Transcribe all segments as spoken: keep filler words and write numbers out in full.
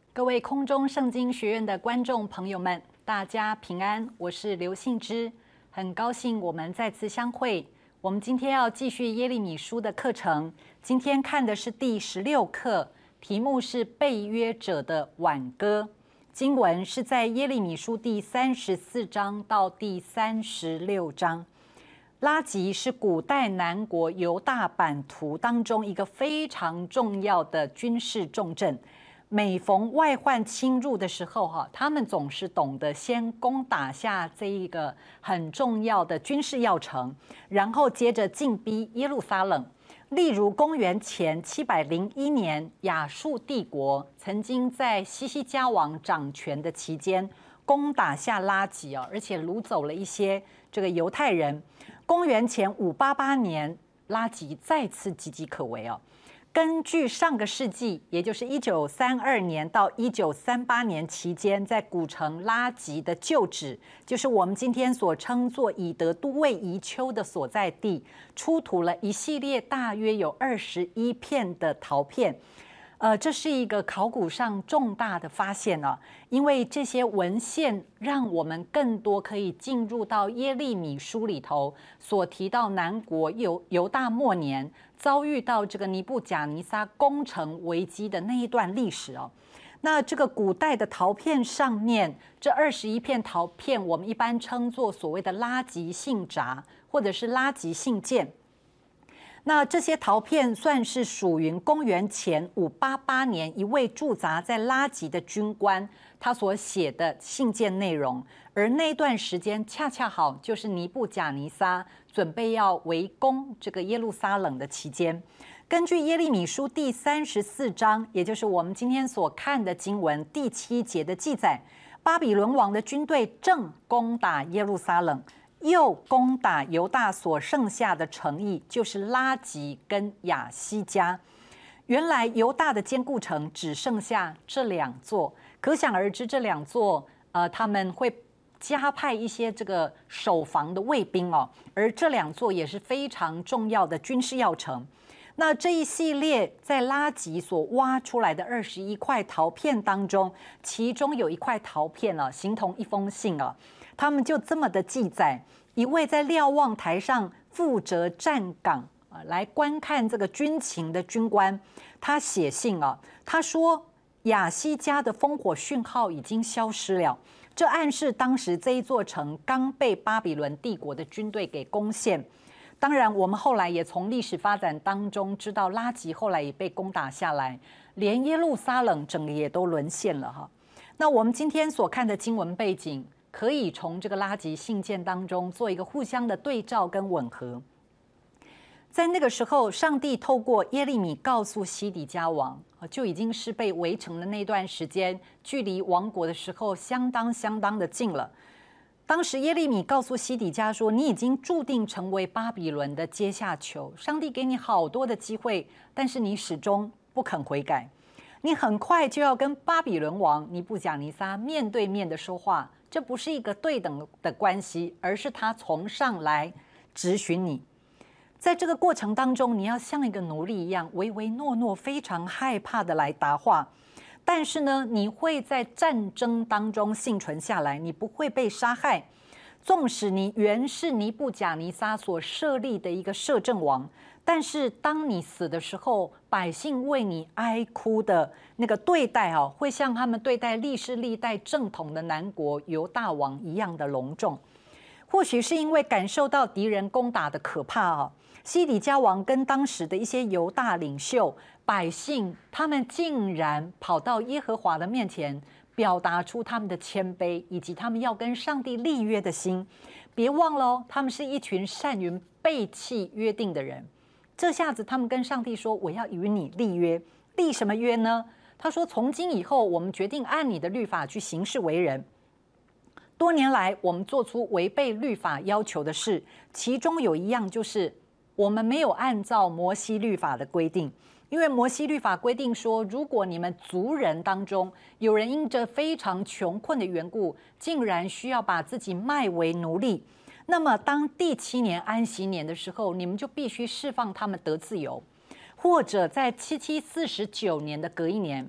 各位空中圣经学院的观众朋友们，大家平安，我是刘信之，很高兴我们再次相会。我们今天要继续耶利米书的课程，今天看的是第十六课，题目是被约者的挽歌。经文是在耶利米书第三十四章到第三十六章。拉吉是古代南国犹大版图当中一个非常重要的军事重镇。每逢外患侵入的时候，哈，他们总是懂得先攻打下这一个很重要的军事要城，然后接着进逼耶路撒冷。例如，公元前七百零一年，亚述帝国曾经在西西家王掌权的期间攻打下拉吉啊，而且掳走了一些这个犹太人。公元前五八八年，拉吉再次岌岌可危哦。根据上个世纪，也就是一九三二年到一九三八年期间，在古城拉吉的旧址，就是我们今天所称作以德都尉宜丘的所在地，出土了一系列大约有二十一片的陶片。呃，这是一个考古上重大的发现啊，因为这些文献让我们更多可以进入到耶利米书里头所提到南国犹犹大末年遭遇到这个尼布甲尼撒攻城危机的那一段历史哦。那这个古代的陶片上面，这二十一片陶片，我们一般称作所谓的拉吉信札，或者是拉吉信件。那这些陶片算是属于公元前五八八年一位驻扎在拉吉的军官他所写的信件内容，而那段时间恰恰好就是尼布甲尼撒准备要围攻这个耶路撒冷的期间。根据耶利米书第三十四章，也就是我们今天所看的经文第七节的记载，巴比伦王的军队正攻打耶路撒冷，又攻打犹大所剩下的城邑，就是拉吉跟亚西加。原来犹大的坚固城只剩下这两座，可想而知，这两座呃他们会加派一些这个守防的卫兵哦，而这两座也是非常重要的军事要城。那这一系列在拉吉所挖出来的二十一块陶片当中，其中有一块陶片啊，形同一封信啊。他们就这么的记载，一位在瞭望台上负责站岗啊，来观看这个军情的军官，他写信啊，他说亚西加的烽火讯号已经消失了，这暗示当时这一座城刚被巴比伦帝国的军队给攻陷。当然，我们后来也从历史发展当中知道，拉吉后来也被攻打下来，连耶路撒冷整个也都沦陷了哈。那我们今天所看的经文背景，可以从这个拉吉信件当中做一个互相的对照跟吻合。在那个时候，上帝透过耶利米告诉西底家王，就已经是被围城的那段时间，距离亡国的时候相当相当的近了。当时耶利米告诉西底家说，你已经注定成为巴比伦的阶下囚，上帝给你好多的机会，但是你始终不肯悔改，你很快就要跟巴比伦王尼布甲尼撒面对面的说话，这不是一个对等的关系，而是他从上来质询你。在这个过程当中，你要像一个奴隶一样唯唯诺诺，非常害怕的来答话。但是呢，你会在战争当中幸存下来，你不会被杀害。纵使你原是尼布甲尼撒所设立的一个摄政王，但是当你死的时候，百姓为你哀哭的那个对待啊，会像他们对待历世历代正统的南国犹大王一样的隆重。或许是因为感受到敌人攻打的可怕啊，西底家王跟当时的一些犹大领袖、百姓，他们竟然跑到耶和华的面前，表达出他们的谦卑，以及他们要跟上帝立约的心。别忘了哦，他们是一群善于背弃约定的人。这下子他们跟上帝说，我要与你立约。立什么约呢？他说，从今以后，我们决定按你的律法去行事为人。多年来，我们做出违背律法要求的事，其中有一样就是我们没有按照摩西律法的规定。因为摩西律法规定说，如果你们族人当中有人因着非常穷困的缘故，竟然需要把自己卖为奴隶，那么当第七年安息年的时候，你们就必须释放他们得自由，或者在七七四十九年的隔一年，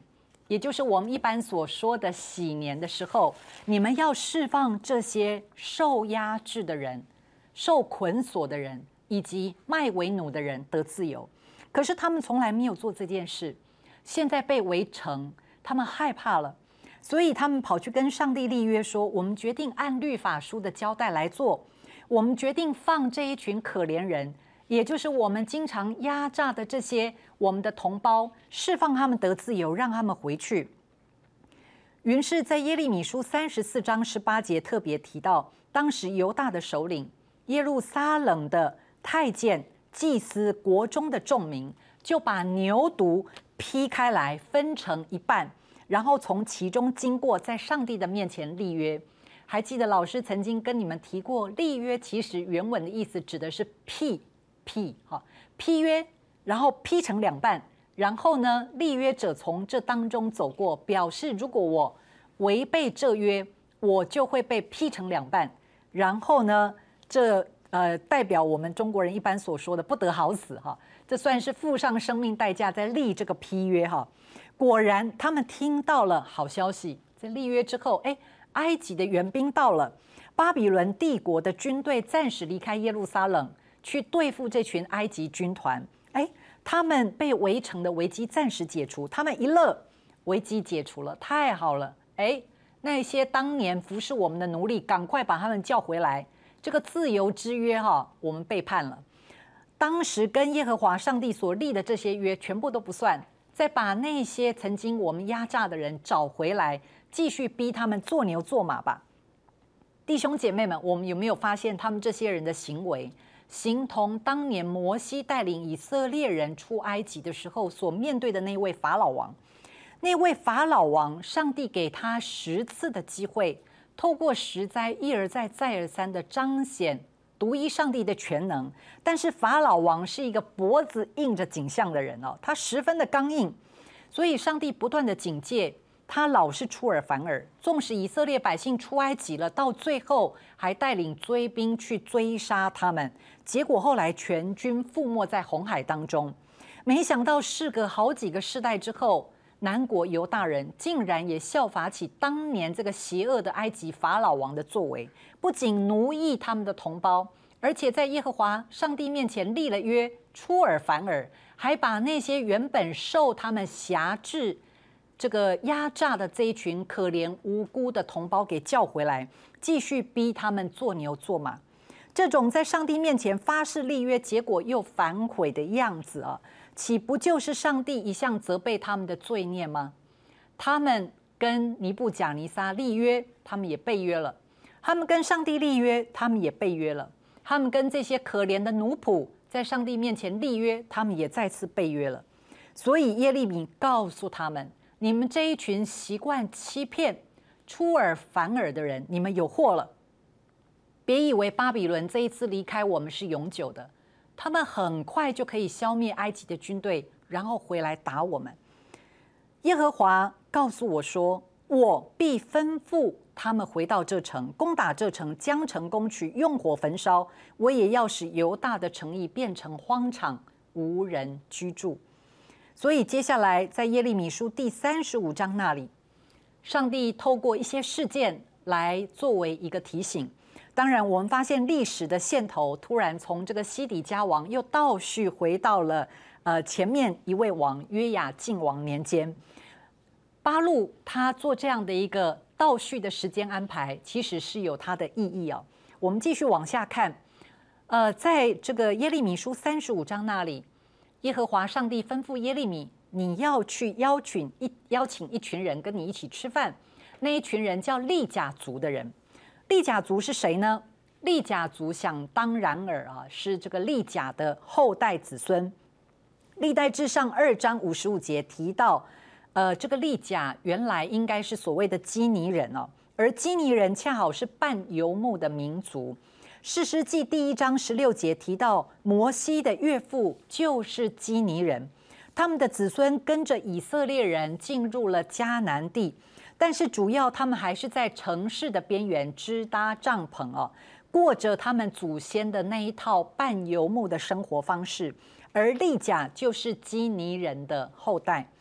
也就是我们一般所说的禧年的时候，你们要释放这些受压制的人、受捆锁的人以及卖为奴的人得自由。可是他们从来没有做这件事，现在被围城，他们害怕了，所以他们跑去跟上帝立约说：我们决定按律法书的交代来做，我们决定放这一群可怜人，也就是我们经常压榨的这些我们的同胞，释放他们得自由，让他们回去。于是在耶利米书三十四章十八节特别提到，当时犹大的首领、耶路撒冷的太监、祭司、国中的众民，就把牛犊劈开来，分成一半，然后从其中经过，在上帝的面前立约。还记得老师曾经跟你们提过，立约其实原文的意思指的是劈劈哈劈约，然后劈成两半，然后呢，立约者从这当中走过，表示如果我违背这约，我就会被劈成两半。然后呢，这呃代表我们中国人一般所说的不得好死哈，这算是付上生命代价在立这个批约哈。果然，他们听到了好消息，在立约之后，哎。埃及的援兵到了，巴比伦帝国的军队暂时离开耶路撒冷，去对付这群埃及军团。哎，他们被围城的危机暂时解除，他们一乐，危机解除了，太好了！哎，那些当年服侍我们的奴隶，赶快把他们叫回来。这个自由之约哈，我们背叛了。当时跟耶和华上帝所立的这些约，全部都不算，再把那些曾经我们压榨的人找回来。继续逼他们做牛做马吧，弟兄姐妹们，我们有没有发现他们这些人的行为，形同当年摩西带领以色列人出埃及的时候所面对的那位法老王？那位法老王，上帝给他十次的机会，透过十灾一而再再而三的彰显独一上帝的全能，但是法老王是一个脖子硬着颈项的人哦，他十分的刚硬，所以上帝不断的警戒。他老是出尔反尔，纵使以色列百姓出埃及了，到最后还带领追兵去追杀他们，结果后来全军覆没在红海当中。没想到事隔好几个世代之后，南国犹大人竟然也效法起当年这个邪恶的埃及法老王的作为，不仅奴役他们的同胞，而且在耶和华上帝面前立了约，出尔反尔，还把那些原本受他们辖制这个压榨的这一群可怜无辜的同胞给叫回来，继续逼他们做牛做马。这种在上帝面前发誓立约，结果又反悔的样子啊，岂不就是上帝一向责备他们的罪孽吗？他们跟尼布甲尼撒立约，他们也背约了；他们跟上帝立约，他们也背约了；他们跟这些可怜的奴仆在上帝面前立约，他们也再次背约了。所以耶利米告诉他们，你们这一群习惯欺骗、出尔反尔的人，你们有祸了！别以为巴比伦这一次离开我们是永久的，他们很快就可以消灭埃及的军队，然后回来打我们。耶和华告诉我说：“我必吩咐他们回到这城，攻打这城，将城攻取，用火焚烧。我也要使犹大的城邑变成荒场，无人居住。”所以接下来在耶利米书第三十五章那里，上帝透过一些事件来作为一个提醒。当然我们发现历史的线头突然从这个西底家王又倒叙回到了呃前面一位王约雅敬王年间。巴路他做这样的一个倒叙的时间安排，其实是有它的意义啊。我们继续往下看，呃，在这个耶利米书三十五章那里，耶和华上帝吩咐耶利米，你要去邀请一邀请一群人跟你一起吃饭。那一群人叫利甲族的人。利甲族是谁呢？利甲族想当然尔啊，是这个利甲的后代子孙。历代志上二章五十五节提到，呃，这个利甲原来应该是所谓的基尼人哦，而基尼人恰好是半游牧的民族。士师记第一章十六节提到，摩西的岳父就是基尼人，他们的子孙跟着以色列人进入了迦南地，但是主要他们还是在城市的边缘支搭帐篷哦，过着他们祖先的那一套半游牧的生活方式。而利甲就是基尼人的后代。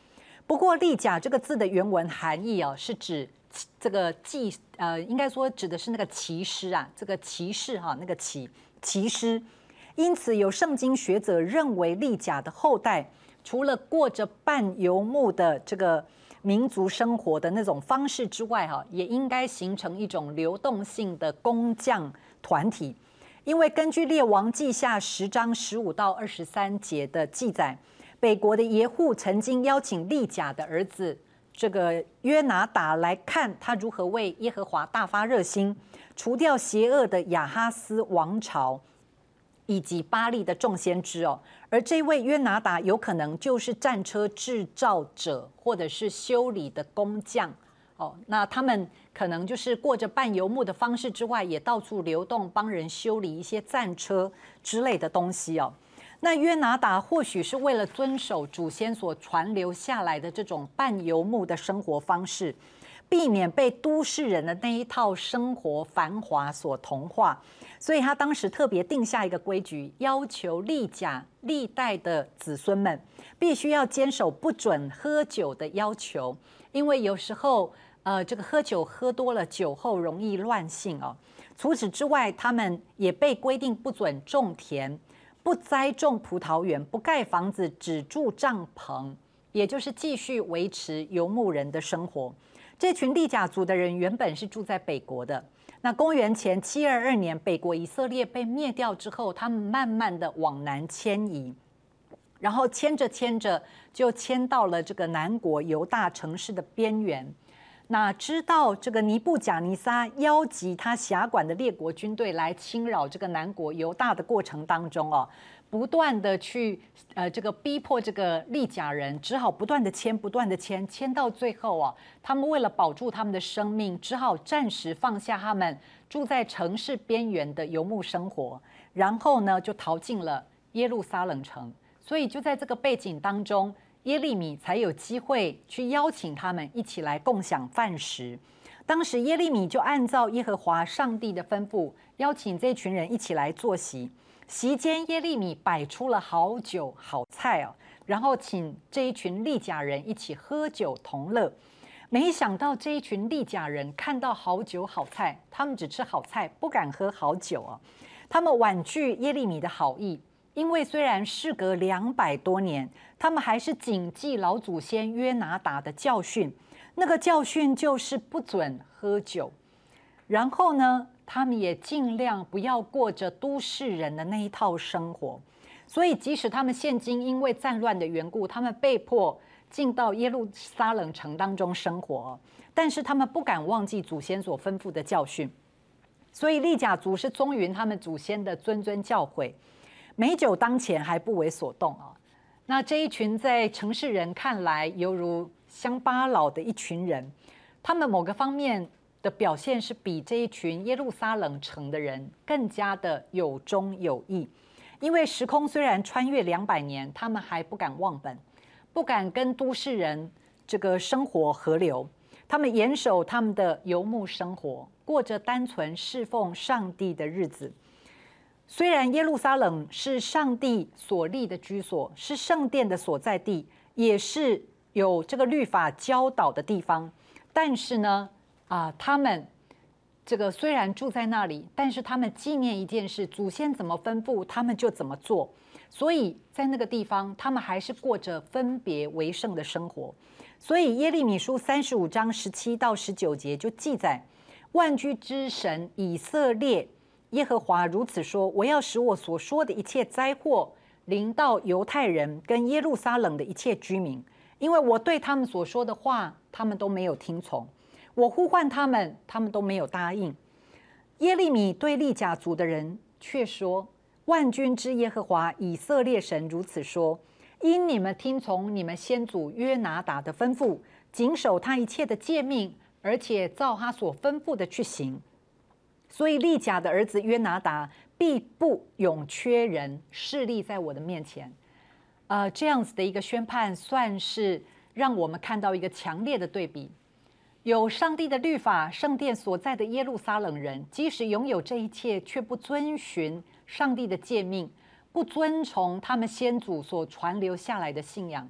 不过利甲这个字的原文含义啊，是指这个祭，呃，应该说指的是那个骑师啊，这个骑士哈、啊，那个骑骑师。因此，有圣经学者认为，利甲的后代除了过着半游牧的这个民族生活的那种方式之外，哈，也应该形成一种流动性的工匠团体。因为根据《列王记下》十章十五到二十三节的记载，北国的耶户曾经邀请利甲的儿子这个约拿达来看他如何为耶和华大发热心，除掉邪恶的亚哈斯王朝以及巴力的众先知哦。而这位约拿达有可能就是战车制造者或者是修理的工匠哦。那他们可能就是过着半游牧的方式之外，也到处流动，帮人修理一些战车之类的东西哦。那约拿达或许是为了遵守祖先所传留下来的这种半游牧的生活方式，避免被都市人的那一套生活繁华所同化，所以他当时特别定下一个规矩，要求利甲历代的子孙们必须要坚守不准喝酒的要求，因为有时候呃这个喝酒喝多了，酒后容易乱性哦。除此之外，他们也被规定不准种田，不栽种葡萄园，不盖房子，只住帐篷，也就是继续维持游牧人的生活。这群利甲族的人原本是住在北国的。那公元前七二二年，北国以色列被灭掉之后，他们慢慢的往南迁移，然后迁着迁着就迁到了这个南国犹大城市的边缘。那知道这个尼布甲尼撒邀集他辖管的列国军队来侵扰这个南国犹大的过程当中哦，不断的去呃这个逼迫这个利甲人，只好不断的迁，不断的迁，迁到最后哦，他们为了保住他们的生命，只好暂时放下他们住在城市边缘的游牧生活，然后呢就逃进了耶路撒冷城。所以就在这个背景当中，耶利米才有机会去邀请他们一起来共享饭食。当时耶利米就按照耶和华上帝的吩咐，邀请这群人一起来坐席。席间，耶利米摆出了好酒好菜哦，然后请这一群利甲人一起喝酒同乐。没想到这一群利甲人看到好酒好菜，他们只吃好菜，不敢喝好酒哦。他们婉拒耶利米的好意。因为虽然事隔两百多年，他们还是谨记老祖先约拿达的教训，那个教训就是不准喝酒。然后呢，他们也尽量不要过着都市人的那一套生活。所以，即使他们现今因为战乱的缘故，他们被迫进到耶路撒冷城当中生活，但是他们不敢忘记祖先所吩咐的教训。所以，利甲族是忠于他们祖先的谆谆教诲。美酒当前还不为所动啊！那这一群在城市人看来犹如乡巴佬的一群人，他们某个方面的表现是比这一群耶路撒冷城的人更加的有忠有义。因为时空虽然穿越两百年，他们还不敢忘本，不敢跟都市人这个生活合流，他们严守他们的游牧生活，过着单纯侍奉上帝的日子。虽然耶路撒冷是上帝所立的居所，是圣殿的所在地，也是有这个律法教导的地方，但是呢，啊，他们这个虽然住在那里，但是他们纪念一件事，祖先怎么吩咐，他们就怎么做。所以在那个地方，他们还是过着分别为圣的生活。所以耶利米书三十五章十七到十九节就记载，万军之神以色列耶和华如此说：我要使我所说的一切灾祸临到犹太人跟耶路撒冷的一切居民，因为我对他们所说的话，他们都没有听从；我呼唤他们，他们都没有答应。耶利米对利甲族的人却说：万军之耶和华以色列神如此说：因你们听从你们先祖约拿达的吩咐，谨守他一切的诫命，而且照他所吩咐的去行，所以利甲的儿子约拿达必不永缺人，侍立在我的面前。呃，这样子的一个宣判，算是让我们看到一个强烈的对比。有上帝的律法，圣殿所在的耶路撒冷人，即使拥有这一切，却不遵循上帝的诫命，不遵从他们先祖所传留下来的信仰。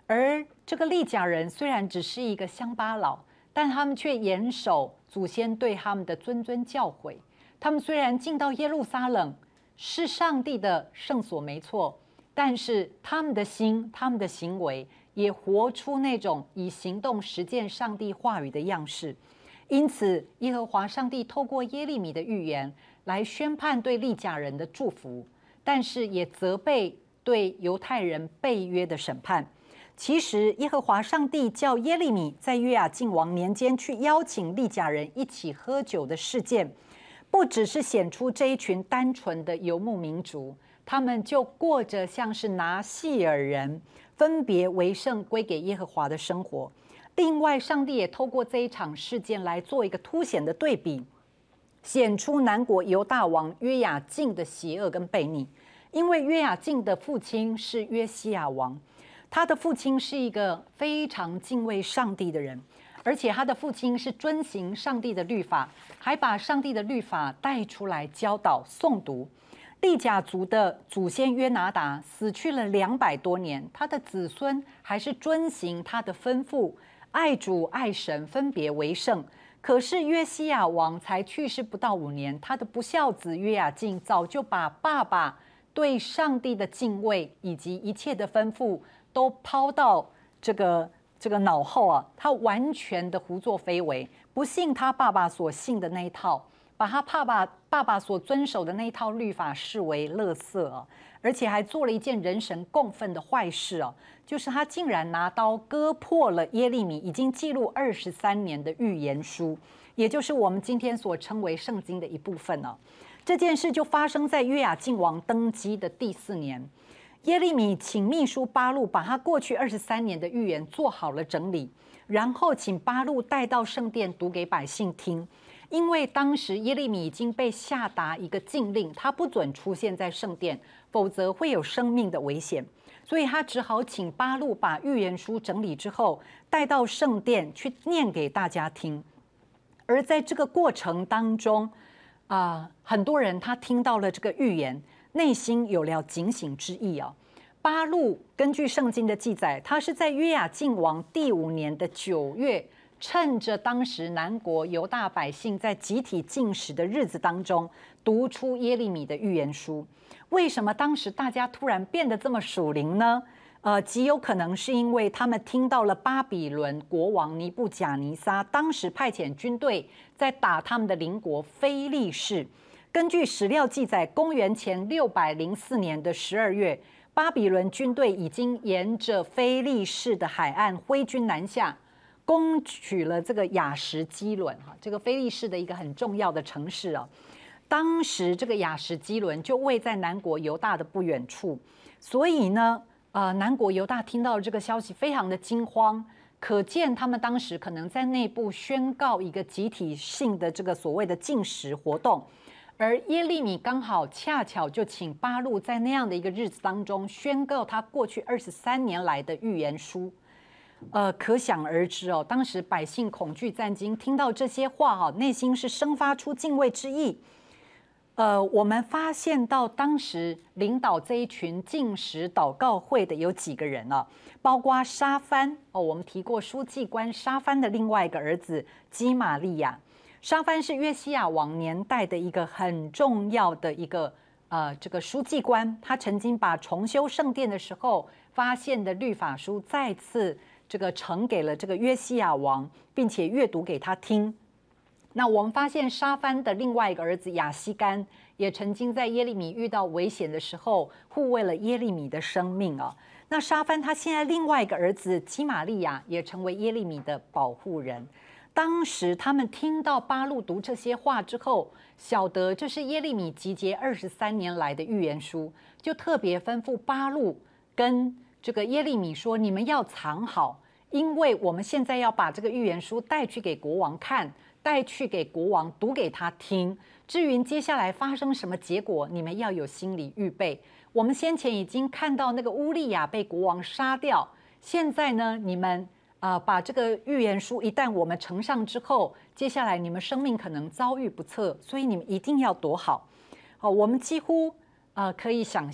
而这个利甲人虽然只是一个乡巴佬，但他们却严守祖先对他们的谆谆教诲。他们虽然进到耶路撒冷，是上帝的圣所没错，但是他们的心、他们的行为也活出那种以行动实践上帝话语的样式。因此，耶和华上帝透过耶利米的预言来宣判对利甲人的祝福，但是也责备对犹太人背约的审判。其实，耶和华上帝叫耶利米在约雅敬王年间去邀请利甲人一起喝酒的事件，不只是显出这一群单纯的游牧民族，他们就过着像是拿细尔人分别为圣归给耶和华的生活。另外，上帝也透过这一场事件来做一个凸显的对比，显出南国犹大王约雅敬的邪恶跟悖逆。因为约雅敬的父亲是约西亚王，他的父亲是一个非常敬畏上帝的人，而且他的父亲是遵行上帝的律法，还把上帝的律法带出来教导诵读。利甲族的祖先约拿达死去了两百多年，他的子孙还是遵行他的吩咐，爱主爱神，分别为圣。可是约西亚王才去世不到五年，他的不孝子约雅敬早就把爸爸对上帝的敬畏以及一切的吩咐都抛到这个这个脑后啊，他完全的胡作非为，不信他爸爸所信的那一套，把他爸爸爸爸所遵守的那一套律法视为垃圾啊，而且还做了一件人神共愤的坏事啊，就是他竟然拿刀割破了耶利米已经记录二十三年的预言书，也就是我们今天所称为圣经的一部分啊。这件事就发生在约雅敬王登基的第四年，耶利米请秘书巴录把他过去二十三年的预言做好了整理，然后请巴录带到圣殿读给百姓听。因为当时耶利米已经被下达一个禁令，他不准出现在圣殿，否则会有生命的危险，所以他只好请巴录把预言书整理之后带到圣殿去念给大家听。而在这个过程当中啊、呃，很多人他听到了这个预言，内心有了警醒之意啊。巴录根据圣经的记载，他是在约雅敬王第五年的九月，趁着当时南国犹大百姓在集体禁食的日子当中，读出耶利米的预言书。为什么当时大家突然变得这么属灵呢？呃，极有可能是因为他们听到了巴比伦国王尼布甲尼撒当时派遣军队在打他们的邻国非利士。根据史料记载，公元前六百零四年的十二月，巴比伦军队已经沿着非利士的海岸挥军南下，攻取了这个亚什基伦哈，这个非利士的一个很重要的城市啊。当时这个亚什基伦就位在南国犹大的不远处，所以呢。呃，南国犹大听到这个消息，非常的惊慌，可见他们当时可能在内部宣告一个集体性的这个所谓的禁食活动，而耶利米刚好恰巧就请巴录在那样的一个日子当中宣告他过去二十三年来的预言书，呃，可想而知哦，当时百姓恐惧战惊，听到这些话哈，内心是生发出敬畏之意。呃，我们发现到当时领导这一群禁食祷告会的有几个人啊，包括沙番哦，我们提过书记官沙番的另外一个儿子基玛利亚。沙番是约西亚王年代的一个很重要的一个呃这个书记官，他曾经把重修圣殿的时候发现的律法书再次这个呈给了这个约西亚王，并且阅读给他听。那我们发现沙番的另外一个儿子亚西干也曾经在耶利米遇到危险的时候护卫了耶利米的生命啊。那沙番他现在另外一个儿子基玛利亚也成为耶利米的保护人。当时他们听到巴录读这些话之后，晓得这是耶利米集结二十三年来的预言书，就特别吩咐巴录跟这个耶利米说：“你们要藏好，因为我们现在要把这个预言书带去给国王看。”带去给国王读给他听，至于接下来发生什么结果，你们要有心理预备。我们先前已经看到那个乌利亚被国王杀掉，现在呢，你们啊、呃、把这个预言书一旦我们呈上之后，接下来你们生命可能遭遇不测，所以你们一定要躲好。好，我们几乎啊、呃、可以想象，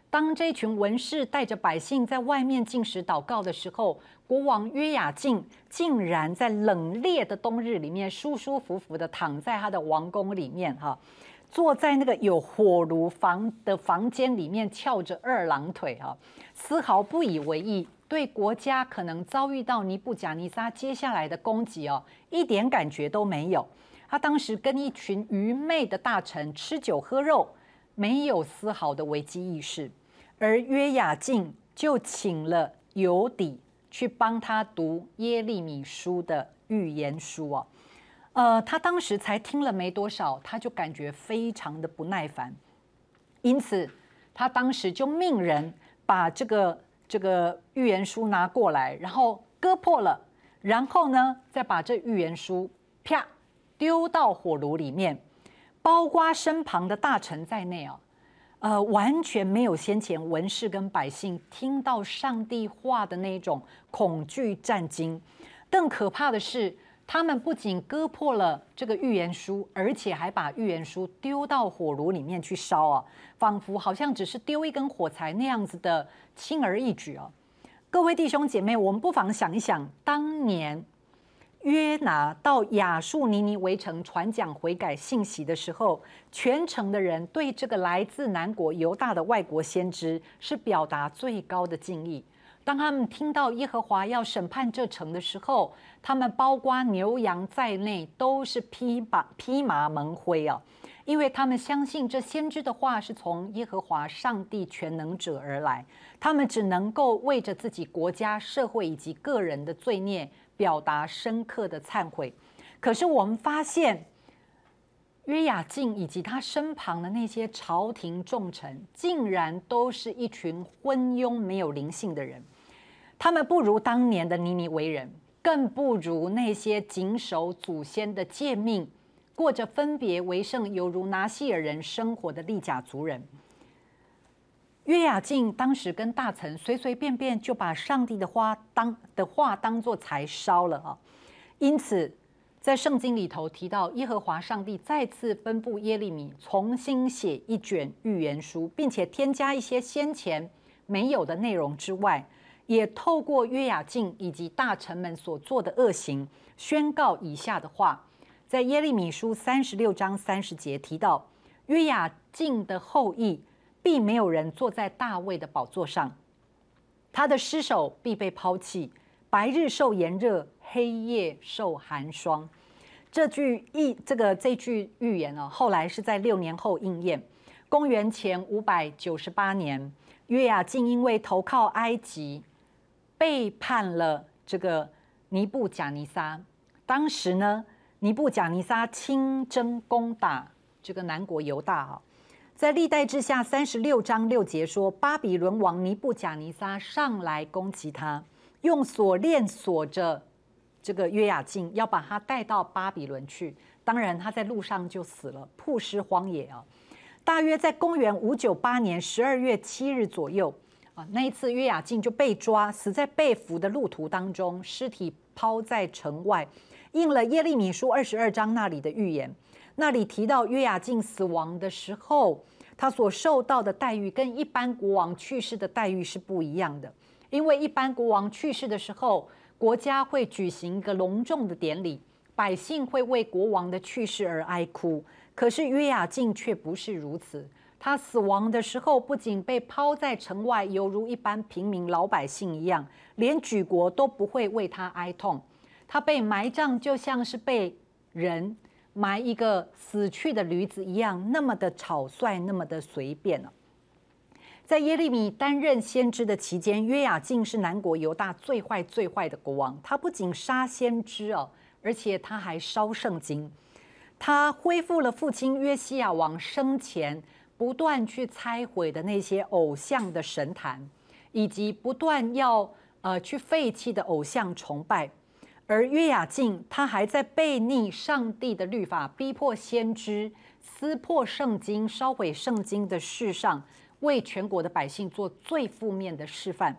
当这群文士带着百姓在外面进食祷告的时候，国王约雅敬竟然在冷冽的冬日里面舒舒服服的躺在他的王宫里面，哈，坐在那个有火炉房的房间里面翘着二郎腿，哈，丝毫不以为意，对国家可能遭遇到尼布甲尼撒接下来的攻击哦，一点感觉都没有。他当时跟一群愚昧的大臣吃酒喝肉，没有丝毫的危机意识。而约雅敬就请了犹底去帮他读耶利米书的预言书哦，呃，他当时才听了没多少，他就感觉非常的不耐烦，因此他当时就命人把这个这个预言书拿过来，然后割破了，然后呢，再把这预言书啪丢到火炉里面，包括身旁的大臣在内啊。呃，完全没有先前文士跟百姓听到上帝话的那种恐惧战惊。更可怕的是，他们不仅割破了这个预言书，而且还把预言书丢到火炉里面去烧啊，仿佛好像只是丢一根火柴那样子的轻而易举啊。各位弟兄姐妹，我们不妨想一想，当年约拿到亚述尼尼微城传讲悔改信息的时候，全城的人对这个来自南国犹大的外国先知是表达最高的敬意。当他们听到耶和华要审判这城的时候，他们包括牛羊在内都是披麻披麻蒙灰啊，因为他们相信这先知的话是从耶和华上帝全能者而来，他们只能够为着自己国家、社会以及个人的罪孽表达深刻的忏悔。可是我们发现，约雅敬以及他身旁的那些朝廷重臣，竟然都是一群昏庸、没有灵性的人。他们不如当年的尼尼微人，更不如那些谨守祖先的诫命、过着分别为圣、犹如拿细尔人生活的利甲族人。约雅敬当时跟大臣随随便便就把上帝的话当的话当作柴烧了啊！因此，在圣经里头提到，耶和华上帝再次吩咐耶利米重新写一卷预言书，并且添加一些先前没有的内容之外，也透过约雅敬以及大臣们所做的恶行，宣告以下的话。在耶利米书三十六章三十节提到，约雅敬的后裔必没有人坐在大卫的宝座上，他的尸首必被抛弃，白日受炎热，黑夜受寒霜。这句预这个这句预言呢、啊，后来是在六年后应验。公元前五百九十八年，约雅敬因为投靠埃及，背叛了这个尼布甲尼撒。当时呢，尼布甲尼撒亲征攻打这个南国犹大啊。在历代志下三十六章六节说，巴比伦王尼布甲尼撒上来攻击他，用锁链锁着这个约雅敬，要把他带到巴比伦去。当然，他在路上就死了，曝尸荒野啊。大约在公元五九八年十二月七日左右啊，那一次约雅敬就被抓，死在被俘的路途当中，尸体抛在城外，应了耶利米书二十二章那里的预言。那里提到约雅敬死亡的时候，他所受到的待遇跟一般国王去世的待遇是不一样的。因为一般国王去世的时候，国家会举行一个隆重的典礼，百姓会为国王的去世而哀哭。可是约雅敬却不是如此，他死亡的时候不仅被抛在城外，犹如一般平民老百姓一样，连举国都不会为他哀痛。他被埋葬就像是被人埋一个死去的驴子一样，那么的草率，那么的随便了。在耶利米担任先知的期间，约雅敬是南国犹大最坏最坏的国王。他不仅杀先知哦，而且他还烧圣经。他恢复了父亲约西亚王生前不断去拆毁的那些偶像的神坛，以及不断要呃去废弃的偶像崇拜。而约雅敬他还在悖逆上帝的律法，逼迫先知撕破圣经、烧毁圣经的事上，为全国的百姓做最负面的示范。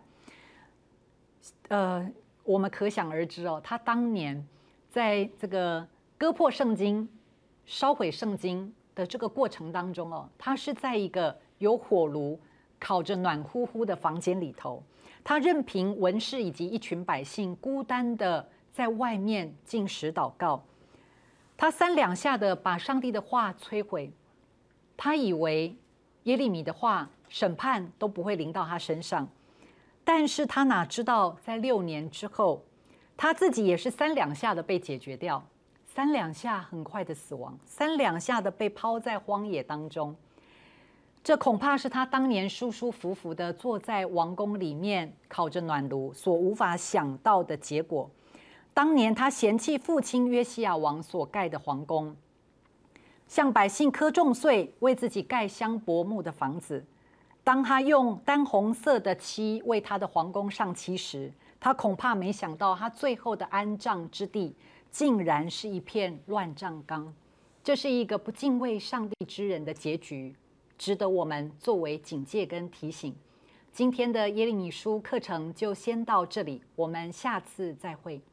呃，我们可想而知哦，他当年在这个割破圣经、烧毁圣经的这个过程当中哦，他是在一个有火炉烤着暖乎乎的房间里头，他任凭文士以及一群百姓孤单的在外面进食祷告。他三两下的把上帝的话摧毁，他以为耶利米的话审判都不会临到他身上，但是他哪知道在六年之后，他自己也是三两下的被解决掉，三两下很快的死亡，三两下的被抛在荒野当中。这恐怕是他当年舒舒服服的坐在王宫里面烤着暖炉所无法想到的结果。当年他嫌弃父亲约西亚王所盖的皇宫，向百姓磕重税，为自己盖香柏木的房子。当他用丹红色的漆为他的皇宫上漆时，他恐怕没想到他最后的安葬之地竟然是一片乱葬岗。这是一个不敬畏上帝之人的结局，值得我们作为警戒跟提醒。今天的耶利米书课程就先到这里，我们下次再会。